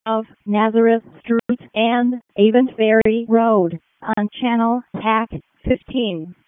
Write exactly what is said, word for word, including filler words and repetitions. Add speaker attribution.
Speaker 1: of Nazareth Street and Avon Ferry Road on Channel Tack fifteen.